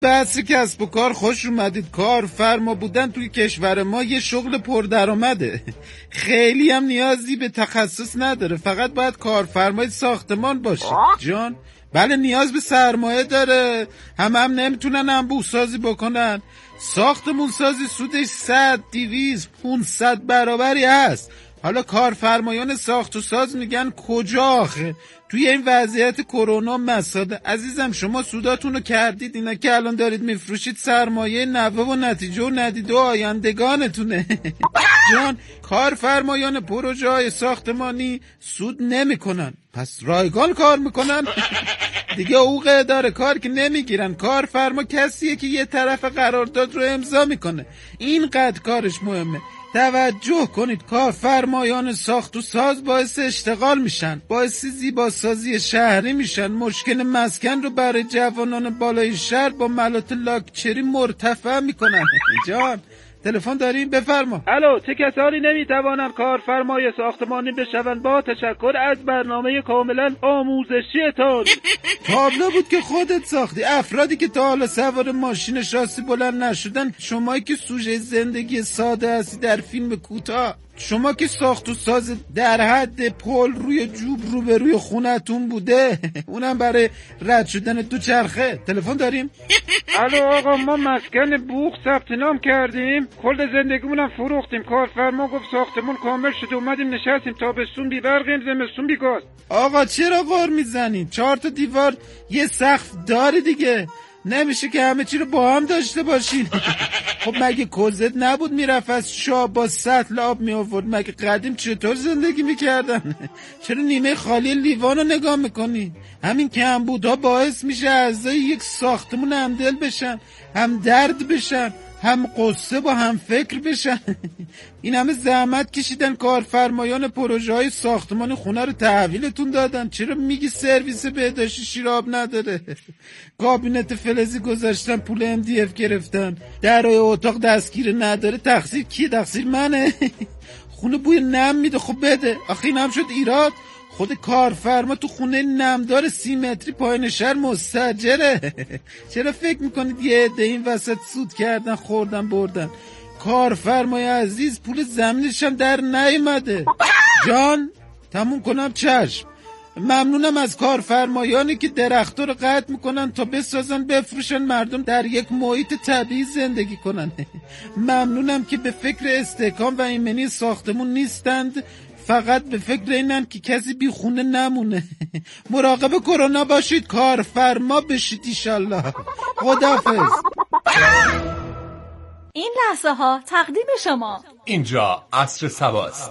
بحث کسب و کار خوش اومدید. کارفرما بودن توی کشور ما یه شغل پردرآمده. خیلی هم نیازی به تخصص نداره، فقط باید کارفرمای ساختمان باشه. جان بله نیاز به سرمایه داره، هم نمیتونن انبوه سازی بکنن. ساختمون سازی سودش 100 200 500 برابری هست. حالا کارفرمایان ساخت و ساز میگن کجا آخه توی این وضعیت کرونا مساله. عزیزم شما سوداتونو کردید، اینا که الان دارید میفروشید سرمایه نوه و نتیجه و ندیده و آیندگانتونه. جان کارفرمایان پروژه های ساختمانی سود نمی کنن، پس رایگان کار میکنن. دیگه حقوق اداره کار که نمیگیرن. کارفرما کسیه که یه طرف قرارداد رو امضا میکنه، اینقدر کارش مهمه. توجه کنید کارفرمایان ساخت و ساز باعث اشتغال میشن، باعث زیباسازی شهری میشن، مشکل مسکن رو برای جوانان بالای شهر با ملات لاکچری مرتفع میکنن. جان تلفن داریم بفرما. الو، چه کسانی نمیتوانند کارفرمای ساختمانی بشوند؟ با تشکر از برنامه کاملا آموزشیتان. تابلو بود که خودت ساختی. افرادی که تا حالا سوار ماشین شاسی بلند نشدن، شمایی که سوژه زندگی ساده هستی در فیلم کوتاه، شما که ساخت و ساز در حد پل روی جوب روبروی خونتون بوده، اونم برای رد شدن دوچرخه. تلفن داریم. الو آقا، ما مسکن بوق ثبت نام کردیم، کل زندگیمونم فروختیم. کارفرما گفت ساختمون کامل شده، اومدیم نشستیم تابستون بی برقیم زمستون بی گاز. آقا چرا غر میزنین؟ 4 تا دیوار یه سقف داره دیگه، نمیشه که همه چی رو با هم داشته باشین. خب مگه کوزت نبود میرفت از شاه با سطل آب می آورد؟ مگه قدیم چطور زندگی میکردن؟ چرا نیمه خالی لیوان رو نگاه میکنی؟ همین کمبودها باعث میشه اعضای یک ساختمون همدل بشن، هم درد بشن، هم قصه با هم فکر بشن. این همه زحمت کشیدن کارفرمایان پروژه های ساختمان خونه رو تحویلتون دادن، چرا میگی سرویس بهداشتی شیراب نداره؟ کابینت فلزی گذاشتن، پول MDF گرفتن، درای اتاق دستگیر نداره. تقصیر کی؟ تقصیر منه. خونه بوی نم میده، خب بده. آخه این هم شد ایراد. خود کارفرما تو خونه نمدار 30 متری پایین شهر مستاجره. چرا فکر میکنید یه عده این وسط سود کردن خوردن بردن؟ کارفرمای عزیز پول زمینش هم در نیومده. جان تموم کنم چشم. ممنونم از کارفرمایانی که درخت‌ها رو قطع میکنن تا بسازن بفروشن مردم در یک محیط طبیعی زندگی کنن. ممنونم که به فکر استحکام و ایمنی ساختمون نیستند، فقط به فکر اینن که کسی بی خونه نمونه. مراقب کرونا باشید، کارفرما بشید ایشالله. خداحافظ. این لحظه ها تقدیم شما اینجا عصر سباست.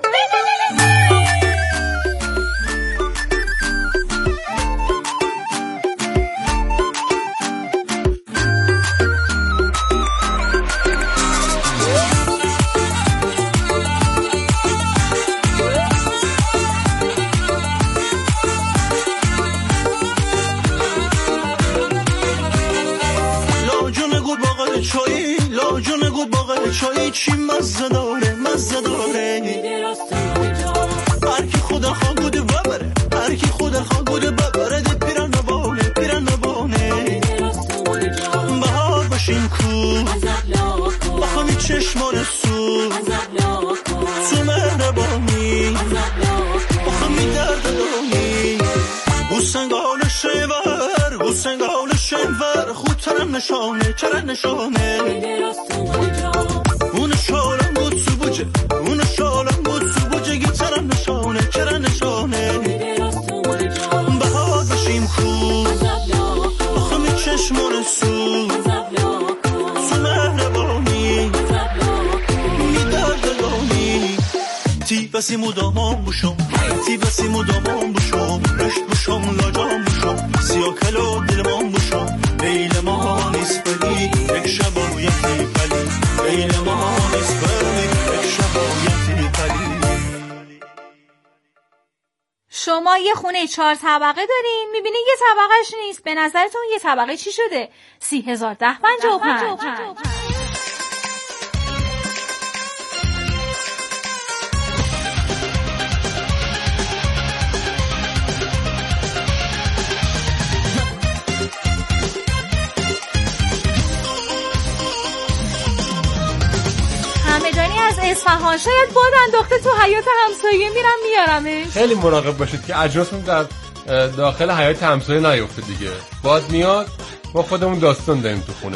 چایی چی مزه داره مزه داره، هر کی خدا خواه بوده ببره، هر کی خدا خواه بوده ببره. ده پیران نبانه پیران نبانه، بهار باشیم کو با همی چشمان سو، تو مهربانی با همی درد دانی. گوسنگال شیور گوسنگال شیور، خود ترم نشانه چرا نشانه. اون شالم بود سو بوجه، اون شالم بود سو بوجه، گیترم نشانه چرا نشانه. بهار باشیم خوب آخه می چشمان سو، تو مهربانی می دردگانی. تی بسی مدامان بوشم، تی بسی مدامان بوشم، رشت بوشم لاجام بوشم، سیاه کلو دلمان بوشم. لیل ما نیست بلی یک شبایتی بلی، لیل ما نیست بلی یک شبایتی بلی. شما یه خونه 4 طبقه دارین، میبینین یه طبقهش نیست، به نظرتون یه طبقه چی شده؟ 30,1055. اصفهان، شاید باد انداخته تو حیاط همسایه، میرم میارمش. خیلی مراقب باشید که اجناسمون در داخل حیاط همسایه نیفته دیگه. باد میاد ما خودمون داستان داریم تو خونه.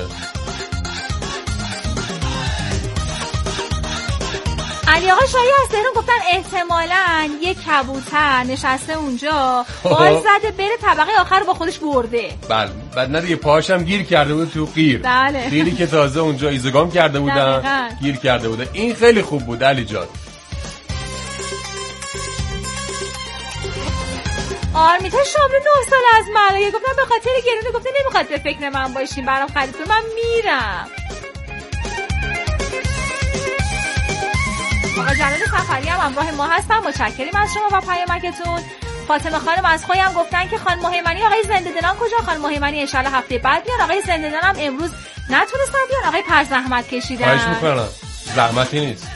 علی آقا شایی از تهران گفتن احتمالاً یک کبوتر نشسته اونجا بال زده بره طبقه آخر با خودش برده. بله بعد نه دیگه پاهاشم گیر کرده بود تو قیر. بله. قیری که تازه اونجا ایزگام کرده بودن گیر کرده بوده. این خیلی خوب بود علی جان. آرمیتا شاملو 9 سال از ملایه گفتن به خاطر گرونه، گفته نمیخواد به فکر من باشین، برام خریدتون، من میرم. آقا جلال سفری هم همراه ما هستن، متشکریم از شما و پیامکتون. فاطمه خانم از خویم گفتن که خانم مهیمنی آقای زنده دلان کجا؟ خانم مهیمنی ان شاءالله هفته بعد بیان. آقای زنده دلان هم امروز نتونستن بیان، آقای پر زحمت کشیدن. خواهش میکنم، زحمتی نیست.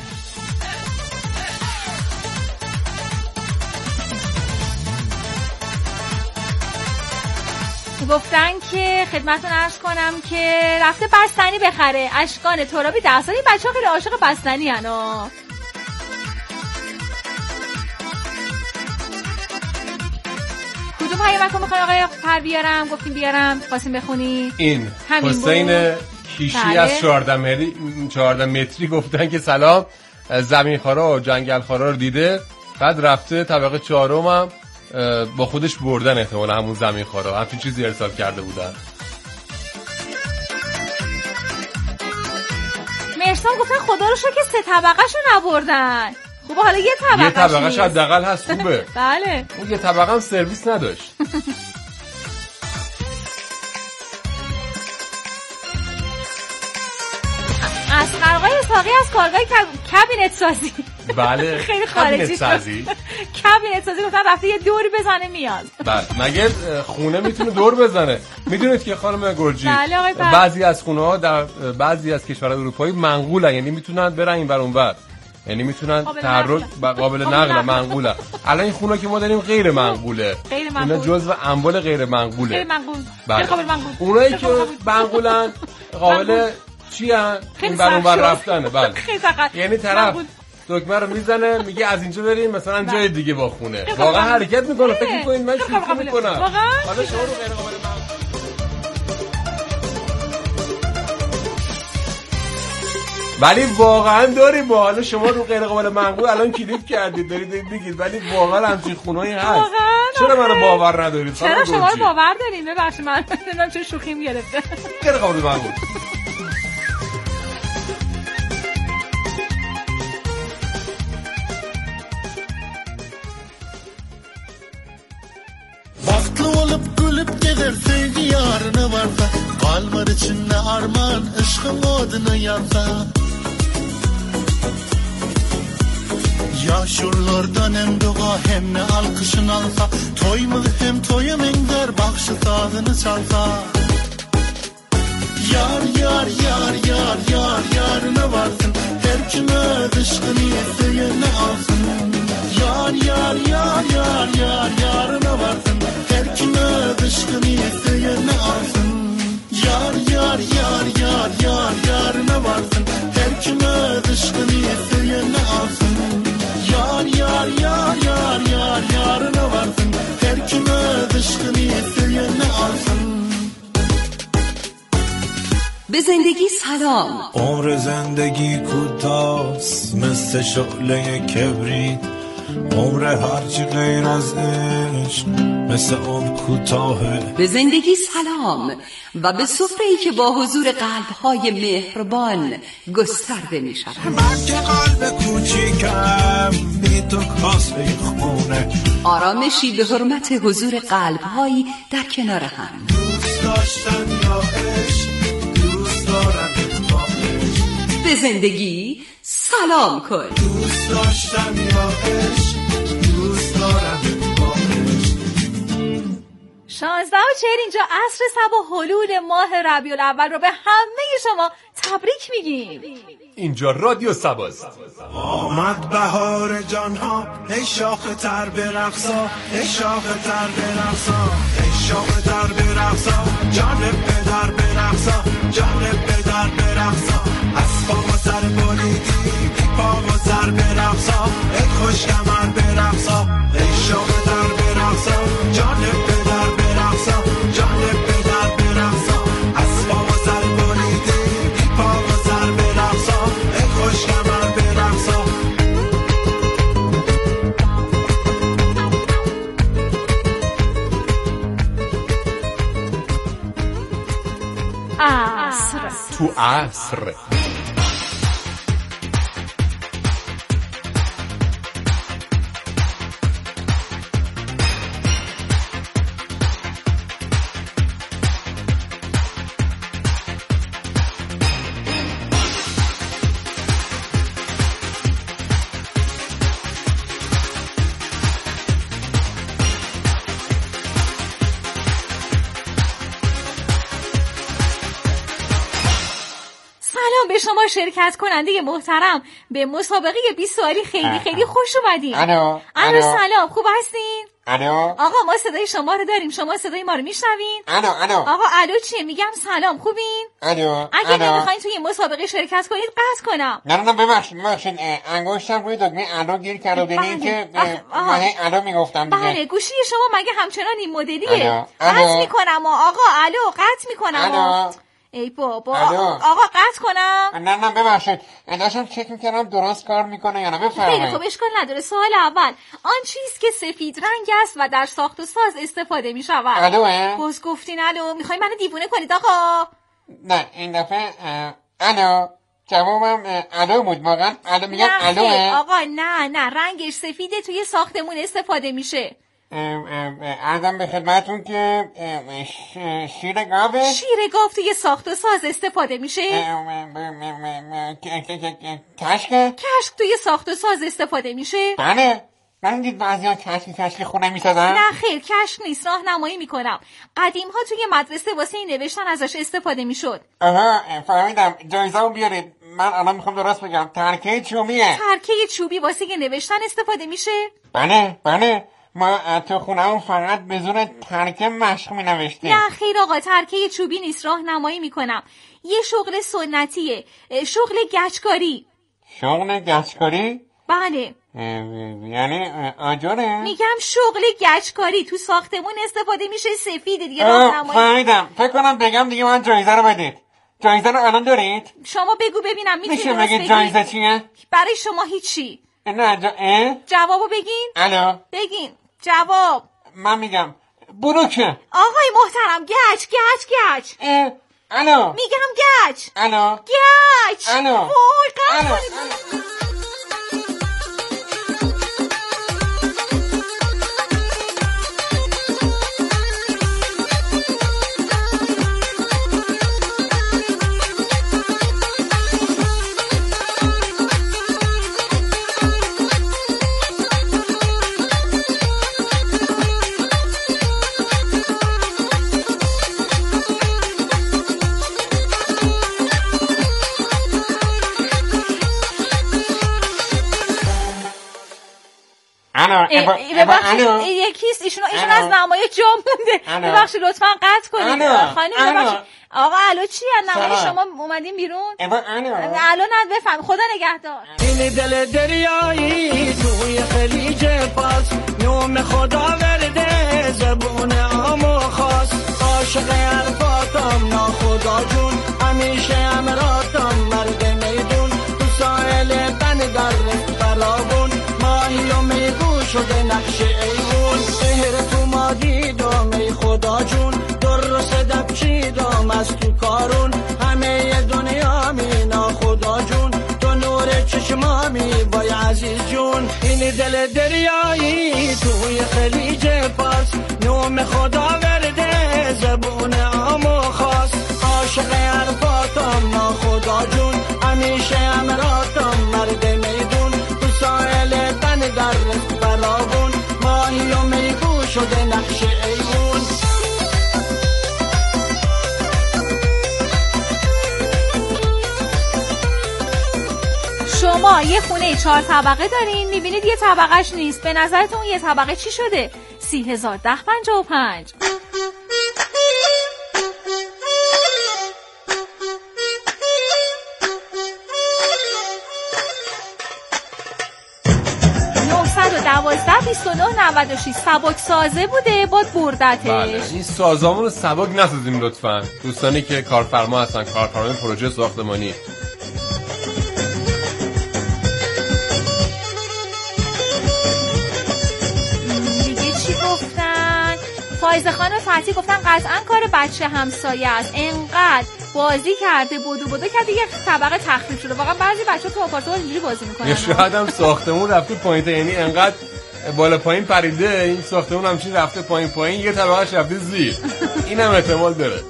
گفتن که خدمتتون عرض کنم که رفته بستنی بخره، اشکان ترابی 10 سالی. بچه‌ها خیلی عاشق بستنی انا. کدوم پیامک رو میخوای آقای پر بیارم؟ گفتیم بیارم، خواستیم بخونی. این حسین کیشی از 14 متری گفتن که سلام، زمینخوارا و جنگلخوارا رو دیده، بعد رفته طبقه 4 هم با خودش بردن، احتمالا همون زمینخوارا همچین چیزی ارسال کرده بودن. مرسان گفتن خدا رو شکر 3 طبقه‌شو نبردن. خوبه حالا یه طبقه‌ش حداقل هست، خوبه. بله. اون یه طبقه هم سرویس نداشت. از خرقای اسحاقی از کارگاه کابینت سازی. بله. خیلی خارجی سازی. کابینت سازی گفتن رفته یه دوری بزنه میاد. بله. مگه خونه میتونه دور بزنه؟ میدونید که خانم گرجی بعضی از خونه‌ها در بعضی از کشورهای اروپایی منقولن، یعنی میتونن برن این ور اون ور، یعنی میتونن تحرک قابل نقل منقوله. الان این خونه که ما داریم غیر منقوله، اینا جزو اموال غیر منقوله. غیر منقول. بله. قابل منقول. اونایی که منقولن قابل چی ان؟ این بر اون بر رفتنه. بله. یعنی طرف دکمه رو میزنه میگه از اینجا بریم مثلا جای دیگه با خونه. واقعا حرکت میکنه. فکر میکنید من شوخی میکنم؟ حالا شما رو غیر قابل منقول. ولی واقعا داریم. با حالا شما رو غیر قابل منقول الان کلیپ کردید دارید میگید، ولی واقعا همچین خونه‌ای هست. چرا منو باور ندارید؟ چرا شما رو باور داریم؟ ببخشید من نمیدونم چه شوخیم گرفته. غیر قابل منقول. Baktlı olup gülüp gelir sevgi yarını varsa, kalmar içinde arman ışkın odunu yansa. Yaşurlardan hem dua hem ne alkışın alsa, toy mu hem toyum engler bakşı sazını çalsa. Yar yar yar yar yar yarına varsın, her kime ışkını isteyene alsın. Yar yar yar yar yar yarına varsın, her kime ışkını isteyene alsın. Yar yar yar yar yar yarına varsın, her kime ışkını isteyene alsın. Yar yar yar yar yar yarına varsın, her kime ışkını isteyene alsın. به زندگی سلام. عمر زندگی کوتاست مثل شعله کبریت، عمر هرچی غیر از عشق مثل عمر کوتاهه. به زندگی سلام و به سفره‌ای که با حضور قلب‌های مهربان گسترده می‌شود. من که قلب کوچیکم بی تو کاسه خونه، آرامشی به حرمت حضور قلب‌هایی در کنار هم. دوست داشتن یا عشق، دوست دارم با عشق. به زندگی سلام کن. دوست داشتن یا عشق، دوست دارم با عشق. 16:40 اینجا عصر صبح حلول ماه ربیع الاول رو به همه شما تبریک میگیم. اینجا رادیو سباست. آمد بهار جان ها، ای شاخ تر برقصا، ای شاخ تر برقصا، ای شاخ تر برقصا، جان پدر برقصا، جان پدر برقصا. از پا و سر بریدی، بی پا و عصر. تو عصر. به شما شرکت کننده محترم به مسابقه 20 سوالی خیلی خوش اومدین. الو سلام، خوب هستین؟ الو آقا ما صدای شما رو داریم، شما صدای ما رو میشنوین؟ الو آقا الو چیه؟ میگم سلام، خوبین؟ اگه نمیخواین توی مسابقه شرکت کنید قطع کنم. نه ببخشید انگشتم روی دکمه الو گیر کرد و دیدین که من الو میگفتم دیگه. بله گوشی شما مگه همچنان این مدلیه؟ قطع میکنم آقا الو قطع میکنم. ای بابا آقا قطع کنم؟ نه ببخشید داشتم چک میکردم درست کار میکنه یا نه. بفرمایید. خیلی خوب اشکال نداره. سوال اول، آن چیز که سفید رنگ است و در ساخت و ساز استفاده میشود. الوه؟ باز گفتین الو. میخوای منو دیوونه کنید آقا؟ نه این دفعه الو. جوابم الو بود واقعا. الو میگم الوه؟ آقا نه رنگش سفیده، توی ساختمون استفاده میشه. عرضم به خدمتون که شیر گاو توی ساخت و ساز استفاده میشه. کشک توی ساخت و ساز استفاده میشه. بله من دید بعضی ها کشک خونه میسازن. نه خیر کشک نیست، راهنمایی میکنم. قدیم ها توی مدرسه واسه این نوشتن ازش استفاده میشد. فهمیدم. جایزه رو بیارید. من الان میخوام درست بگم. ترکه چوبی واسه نوشتن استفاده میشه. بله ما تو خونه‌مون فقط به زور ترکه مشق می نوشتیم. نه خیر آقا ترکه چوبی نیست، راهنمایی میکنم. یه شغل سنتیه، شغل گچکاری. شغل گچکاری؟ بله. یعنی آجره؟ میگم شغل گچکاری تو ساختمون استفاده میشه، سفیده دیگه. راهنمایی. فهمیدم. فکر کنم بگم دیگه من جایزه رو بدید. جایزه رو الان دارید؟ شما بگو ببینم میشه بگید جایزه چیه؟ برای شما هیچی. نه جوابو بگین. الو بگین جواب. من میگم بروکه. آقای محترم گچ الو میگم گچ. الو گچ. الو وای قطع. یکیست ایشون از نمای جا مونده. ببخشید لطفا قطع کنید. خانم ببخشید. آقا الو چی از نمای شما اومدین بیرون؟ الو نه بفهم. خدا نگهدار. این دل دریایی توی خلیج فارس، نوم خدا ورده زبون عام و خاص. عاشق حرفاتم ناخدا جون، همیشه امراتم مرد میدون. تو ساحل بند در فراغون، ماهی و میگو شده نقش ایوون. سهر تو ما دیدم ای خدا جون، در صدف چیدم از تو کارون. همه دنیا می ناخدا جون، تو نور چشمامی بای عزیز جون. این دل دریایی توی خلیج فارس، نوم خدا ورده زبون عام و خاص. عاشق حرفاتم ناخدا جون، همیشه امراتم مرد میدون. تو ساحل بند در فراغون، ماهی و میگو شده نقش ایوون. شما یه خونه 4 طبقه دارین، میبینید یه طبقهش نیست. به نظرتون یه طبقه چی شده؟ 30,1055. سبک سازه بوده باد بردتش. بله این سازامون رو سبک نسازیم لطفا. دوستانی که کارفرما هستن، کارفرمای پروژه ساختمانی. فائزه خانم فتحی گفتن قطعا کار بچه همسایه است، انقدر بازی کرده بدو کرد دیگه طبقه تخریب شده. واقعا بعضی بچه‌ها تو آپارتمان اینجوری بازی میکنن. یا شاید هم ساختمون رفته پایین، یعنی انقدر بالا پایین پریده این ساختمون همچین رفته پایین یه طبقه‌اش رفته زیر. اینم احتمال داره.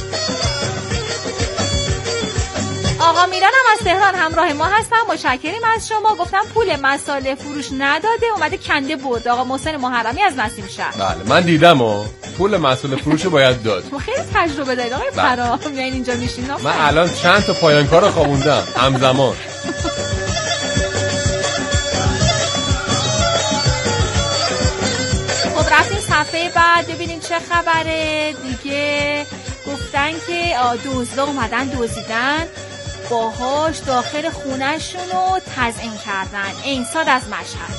آقا میران هم از تهران همراه ما هستن، متشکریم از شما. گفتم پول مساله فروش نداده اومده کنده برد. آقا محسن محرمی از نسیم شهر. بله من دیدم پول مساله فروش باید داد. ما خیلی تجربه دارید آقای فرا. میایین اینجا میشین. من الان چند تا پایانکار رو خوابوندم همزمان. خب رفتیم صفحه بعد ببینیم چه خبره دیگه. گفتن که دزدا اومدن دزدیدن باهاش داخل خونه‌شون رو تزیین کردن. اینساد از مشهد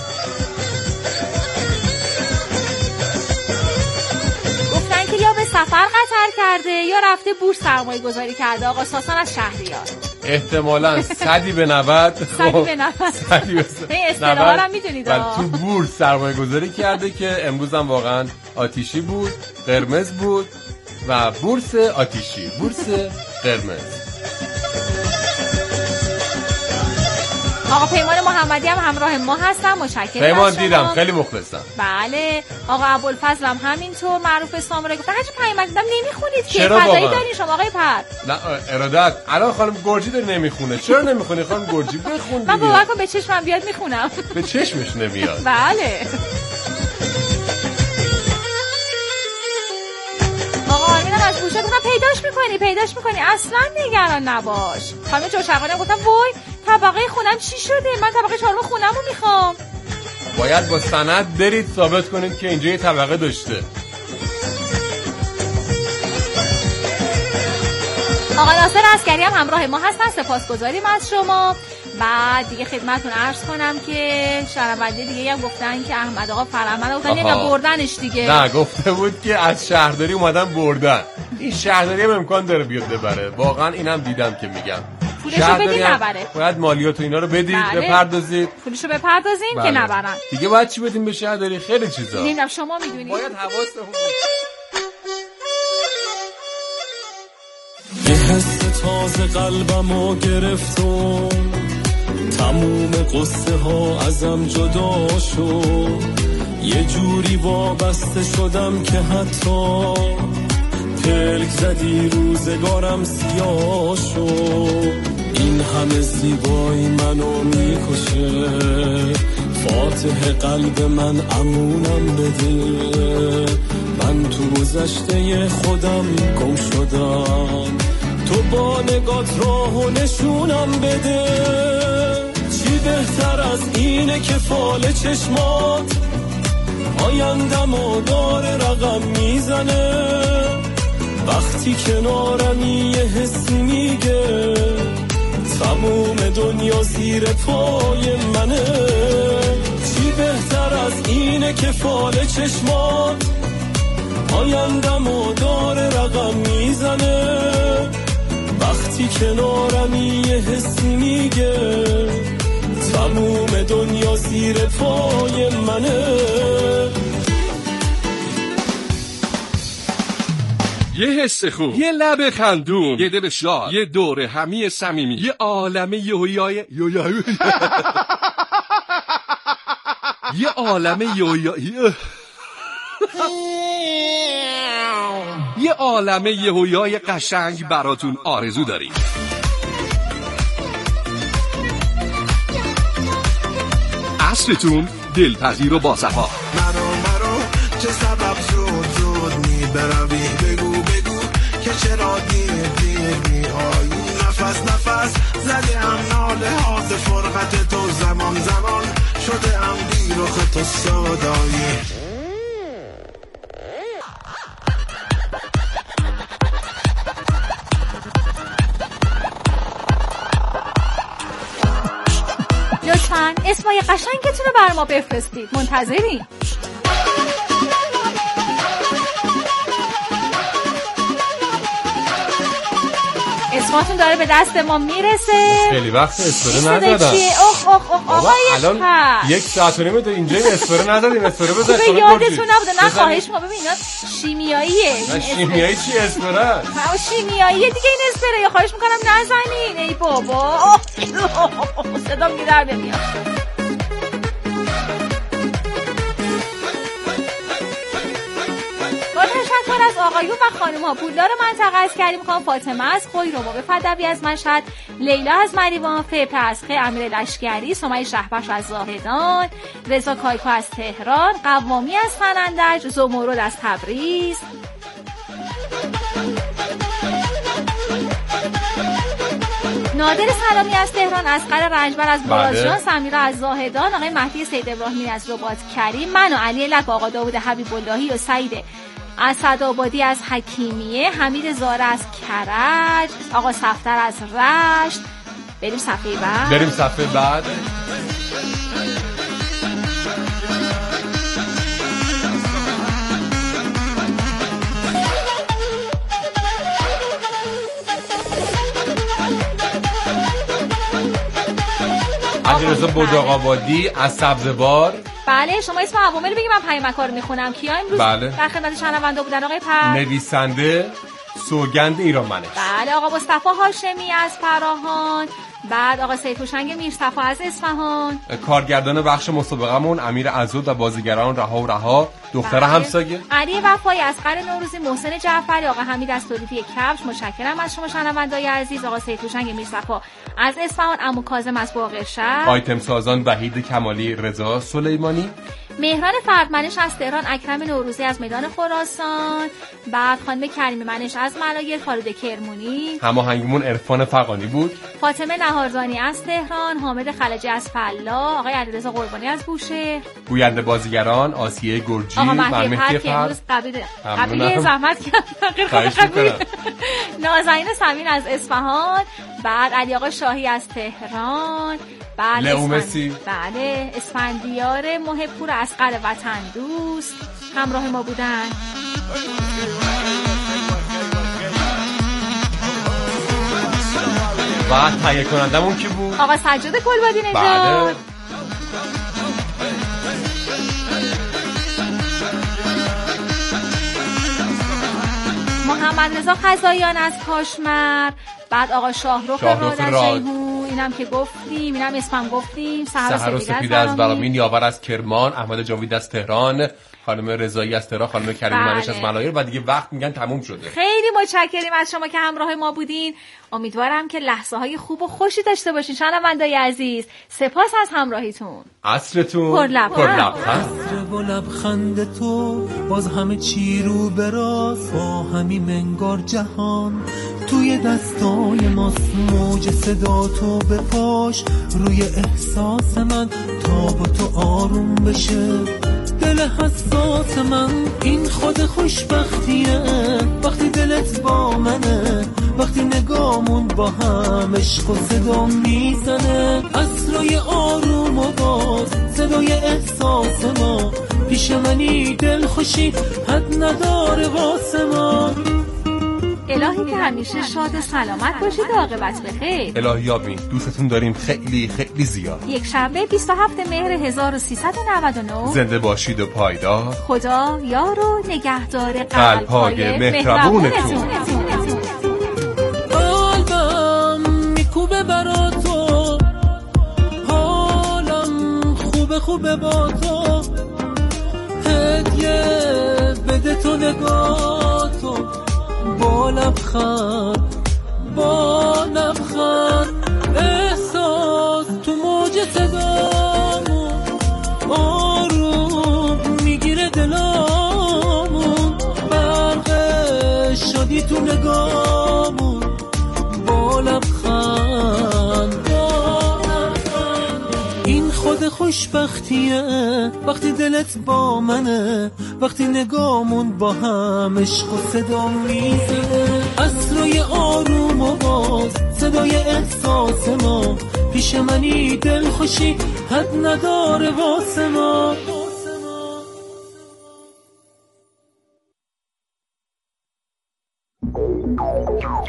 گفتن که یا به سفر قطر کرده یا رفته بورس سرمایه گذاری کرده. آقا ساسان از شهریار احتمالاً 100 به 90 این اصطلاحا رو میدونید تو بورس سرمایه گذاری کرده که امروز هم واقعا آتیشی بود، قرمز بود و بورس آتیشی، بورس قرمز. آقا پیمان محمدی هم همراه ما هستن، متشکرم. پیمان دیدم خیلی مخلصم. بله آقا ابوالفضل هم همینطور، معروف سامورا گفتن هرچی پیام دیدم نمیخونید که فدایی دارین شما آقای پر. نه ارادت الان خانم گرجی داره نمیخونه. چرا نمیخونی خانم گرجی؟ بخون دیگه. من باور کن به چشمم بیاد میخونم. به چشمش نمیاد. بله آقا آرمینم از گوشه گفتم پیداش میکنی اصلا نگران نباش. خانم جوشقانی گفتم وای طبقه خونم چی شده؟ من طبقه 4 خونمو میخوام. باید با سند برید ثابت کنید که اینجا یه طبقه داشته. آقا ناصر عسکری هم همراه ما هستن، سپاسگزاریم از شما. بعد دیگه خدمتتون عرض کنم که شهرونده دیگه هم گفتن که احمد آقا فرهمند گفتن نمیدونم بردنش دیگه. نه گفته بود که از شهرداری اومدن بردن. این شهرداری هم امکان داره بیاد ببره. واقعا اینم دیدم که میگم پولشو بدید نبره. باید مالیات و اینا رو بدید بپردازید. پولشو بپردازیم که نبرن. دیگه باید چی بدیم به شهرداری؟ خیلی چیزا. نمیدونم شما میدونید. باید حواستون یه حس تازه قلبمو گرفتم، تموم قصه ها ازم جدا شد، یه جوری وابسته شدم که حتی پلک زدی روزگارم سیاه شد. این همه زیبایی منو میکشه، فاتح قلب من امونم بده. من تو گذشته خودم گم شدم، تو با نگات راهو نشونم بده. چی بهتر از اینه که فال چشمات آیندمو داره رقم میزنه. وقتی کنارمی یه حسی میگه تموم دنیا زیر پای منه. چی بهتر از اینه که فال چشمات آیندمو داره رقم میزنه. وقتی کنارمی یه حسی میگه تموم دنیا زیر پای منه. یه حس خوب، یه لب خندون، یه دل شاد، یه دور همی صمیمی، یه عالمه یویای یه عالمه یه عالمه یهویای قشنگ براتون آرزو داریم. عصرتون دلپذیر و باصفا. مرو چه سبب زود میبروی، بگو که چرا دیر میایی. نفس زده هم ناله هات فرقت تو، زمان شده هم بی رخ تو صدایی. لطفاً اسمای قشنگتون رو بر ما بفرستید، منتظریم. اسماتون داره به دست ما میرسه. خیلی وقت اسپرو نزدم. آقای الان 1 ساعت و نیم تو اینجا اسپرو نزدیم. اسپرو بزن. به یادتون نبوده. نه خواهش می‌کنم. ببین اینا شیمیاییه. شیمیایی چی اسپرو؟ شیمیاییه دیگه این اسپرو. یا خواهش می‌کنم نزنین. ای بابا. صدام میاد نمیاد. تشکر از آقایون و خانم‌ها پولدار منطقه از کریم خان، فاطمه از خویروبا، به فدوی از مشهد، لیلا از مریوان، فبر از خ، امیر لشکری، سمیه شهبخش از زاهدان، رضا کایکو از تهران، قوامی از فنندج، زمرد از تبریز، نادر سلامی از تهران، اصغر رنجبر از برازجان، سمیرا از زاهدان، آقای مهدی سید ابراهیمی از رباط کریم، من و علی لک، آقا داوود حبیب اللهی و سعید اسدآبادی از حکیمیه، حمید زاره از کرج، آقا صفتر از رشت. بریم صفحه بعد. علیرضا بوداق‌آبادی از سبزوار. بله شما اسم عوامل بگید، من پیامک‌ها رو میخونم. کیا امروز در خدمت شنونده بودن؟ آقای نویسنده سوگند ایرانمنش. بله آقا مصطفی هاشمی از فراهان. بعد آقا سیفوشنگ میرصفا از اصفهان. کارگردان بخش مسابقمون امیر عزود و بازیگران رها دختر همسایه. علی وفایی، اصغر نوروزی، محسن جعفری، آقا حمید از تولیفی کفش. متشکرم از شما شنوندای عزیز. آقا سیفوشنگ میرصفا از اصفهان، عمو کاظم از باقرشهر. آیتم سازان وحید کمالی، رضا سلیمانی. مهران فردمنش از تهران، اکرم نوروزی از میدان خراسان. بعد خانم کریم منش از ملایر، خالد کرمونی. هماهنگمون عرفان فقانی بود. فاطمه نهارزانی از تهران، حامد خلجی از فلا، آقای علیرضا قربانی از بوشهر. گوینده بازیگران آسیه گرجی، آقا مهدی فرد که امروز قبیله زحمت کرد. نازنین سمین از اصفهان. بعد علی آقا شاهی از تهران. بعد لئومسی. بله اسفندیار محبپور اصغر وطن دوست همراه ما بودن. و تهیه کنندمون کی بود؟ آقا سجاد گلبادی نژاد. محمد رضا خزاییان از کاشمر. بعد آقا شاهرخ راد از جیهون، اینم که گفتیم، اینم اسمم گفتیم. سحر و سپیده از برامین، یاور از کرمان، احمد جاوید از تهران، خانم رضایی از تهران، خانم کریم منش از ملایر. و دیگه وقت میگن تموم شده. خیلی متشکریم از شما که همراه ما بودین. امیدوارم که لحظه های خوب و خوشی داشته باشین شنوندای عزیز. سپاس از همراهیتون. عصرتون پرلبخند. عصر و لبخند تو باز همه چی رو براست، با همین منگار جهان توی دستای ماست. موج صدا تو بپاش روی احساس من تا با تو آروم بشه دل حساس من. این خود خوشبختیه وقتی دلت با منه، وقتی نگامون با هم عشق و صدا میزنه. عصرای آروم و باز صدای احساس ما، پیش منی دل خوشی حد نداره واسه ما. الهی که همیشه شاد سلامت باشید و عاقبت بخیر. الهی آمین. دوستتون داریم خیلی خیلی زیاد. یک شنبه 27 مهر 1399. زنده باشید و پایدار. خدا یار و نگهدار قلب‌های مهربونتون. قلبم میکوبه برا تو، حالم خوبه با تو، هدیه بده تو نگاه تو، با لبخند احساس تو موج صدامون آروم میگیره دلامون. برق شادی تو نگامون با لبخند. این خود خوشبختیه وقتی دلت با منه، وقتی نگامون با هم عشق و صدا میزنه. عصرای آروم و باز صدای احساس ما، پیش منی دل خوشی حد نداره واسه ما.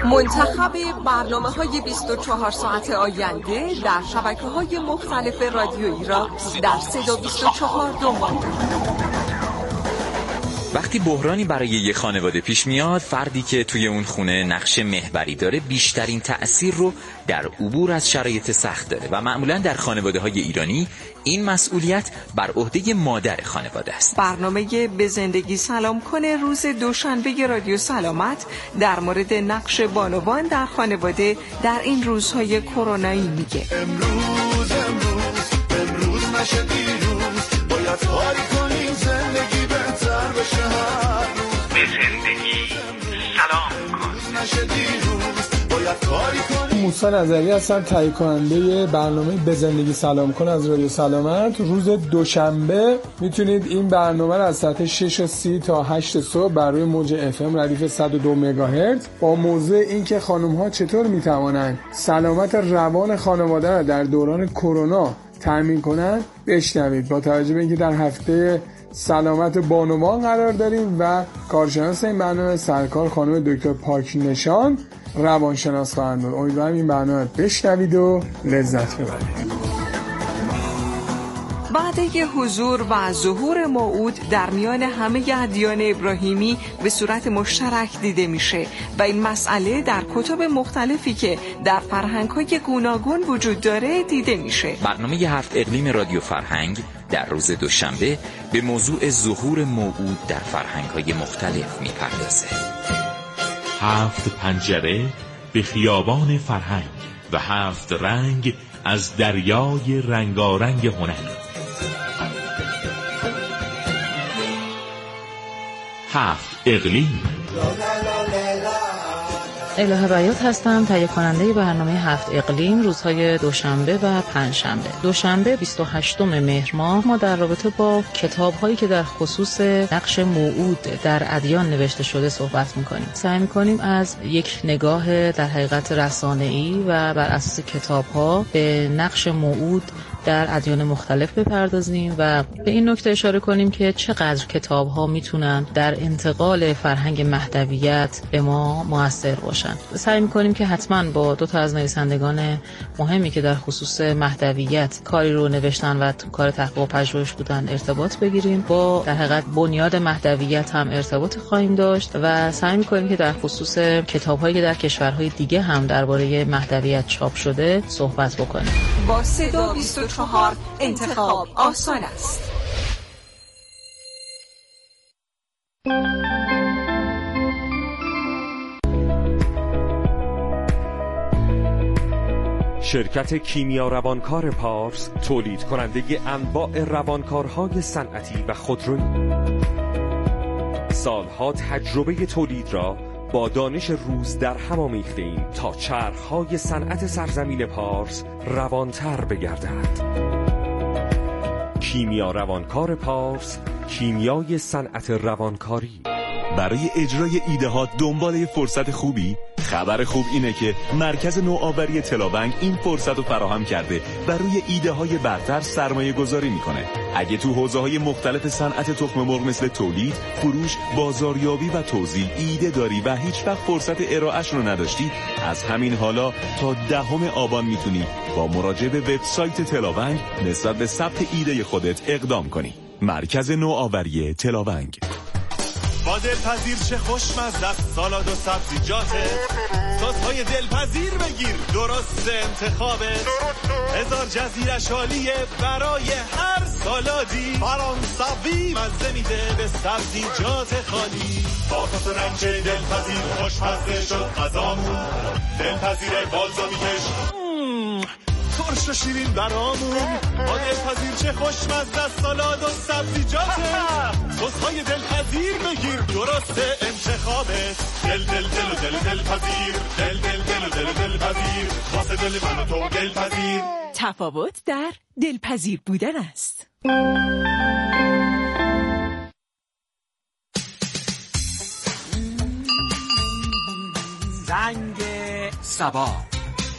منتخب برنامه‌های 24 ساعت آینده در شبکه‌های مختلف رادیویی را در صدا 24 دنبال کنید. وقتی بحرانی برای یک خانواده پیش میاد، فردی که توی اون خونه نقش محوری داره بیشترین تأثیر رو در عبور از شرایط سخت داره و معمولاً در خانواده‌های ایرانی این مسئولیت بر عهده مادر خانواده است. برنامه به زندگی سلام کنه روز دوشنبه رادیو سلامت در مورد نقش بانوان در خانواده در این روزهای کرونایی میگه. امروز نشه دیروز، باید کاری کنیم زندگی بهتر بشه هر روز. به زندگی سلام کن نشه دیروز، باید کاری کنیم. موسی نظری هستم، تهیه کننده برنامه به زندگی سلام کن از رادیو سلامت. روز دوشنبه میتونید این برنامه رو از ساعت 6:30 تا 8 صبح بر روی موج FM ردیف 102 مگاهرتز با موضوع اینکه خانم‌ها چطور میتوانند سلامت روان خانواده را در دوران کرونا تامین کنند بشنوید. با توجه به اینکه در هفته سلامت بانوان قرار داریم و کارشناس این برنامه سرکار خانم دکتر پاک نشان روانشناس خواهند بود. امیدوارم این برنامه بشنوید و لذت ببرید. وعده حضور و ظهور موعود در میان همه ادیان ابراهیمی به صورت مشترک دیده میشه و این مسئله در کتب مختلفی که در فرهنگ‌های گوناگون وجود داره دیده میشه. برنامه 7 اقلیم رادیو فرهنگ در روز دوشنبه به موضوع ظهور موعود در فرهنگ‌های مختلف میپردازه. 7 پنجره به خیابان فرهنگ و 7 رنگ از دریای رنگارنگ هنر. 7 اقلیم. الهه بیات هستم، تهیه کننده برنامه 7 اقلیم روزهای دوشنبه و پنجشنبه. دوشنبه 28 مهر ماه ما در رابطه با کتاب‌هایی که در خصوص نقش موعود در ادیان نوشته شده صحبت می‌کنیم. سعی می‌کنیم از یک نگاه در حقیقت رسانه‌ای و بر اساس کتاب‌ها به نقش موعود در ادیان مختلف بپردازیم و به این نکته اشاره کنیم که چقدر کتاب‌ها میتونن در انتقال فرهنگ مهدویت به ما مؤثر باشن. سعی می‌کنیم که حتما با 2 تا از نویسندگان مهمی که در خصوص مهدویت کاری رو نوشتن و کار تحقیق و پژوهش بودن ارتباط بگیریم. با در حقیقت بنیاد مهدویت هم ارتباط خواهیم داشت و سعی می‌کنیم که در خصوص کتاب‌هایی که در کشورهای دیگه هم درباره مهدویت چاپ شده صحبت بکنیم. با صدا 24 انتخاب آسان است. شرکت کیمیا روانکار پارس تولید کننده انواع روانکارهای صنعتی و خودرویی، سالها تجربه تولید را با دانش روز در هم آمیخته‌ایم تا چرخهای صنعت سرزمین پارس روانتر بگردد. کیمیا روانکار پارس، کیمیای صنعت روانکاری. برای اجرای ایده ها دنبال یه فرصت خوبی؟ خبر خوب اینه که مرکز نوآوری تلاونگ این فرصت رو فراهم کرده و روی ایده های برتر سرمایه گذاری میکنه. اگه تو حوزه های مختلف صنعت تخم مرغ مثل تولید، فروش، بازاریابی و توزیع ایده داری و هیچ وقت فرصت ارائهش رو نداشتی، از همین حالا تا 10 آبان میتونی با مراجعه به وبسایت تلاونگ نسبت به ثبت ایده خودت اقدام کنی. مرکز نوآوری تلاونگ. با دلپذیر چه خوشمزه است سالاد و سبزیجاته، سس‌های دلپذیر بگیر درست انتخابه، 1000 جزیرش عالیه برای هر سالادی، فرانسوی مزه میده به سبزیجات خالی، با تاس رنج دلپذیر خوشمزه شد غذامون، دلپذیر بالزامیکش ترش و شیرین برامون، با دلپذیر چه خوشمزه است سالاد و سبزیجاته، سس‌های دلپذیر بگیر درست انتخابت، دل دل دل و دل دلپذیر، دل دل دل و دل دلپذیر، واسه دل من و تو دلپذیر. تفاوت در دلپذیر بودن است. زنگ صبا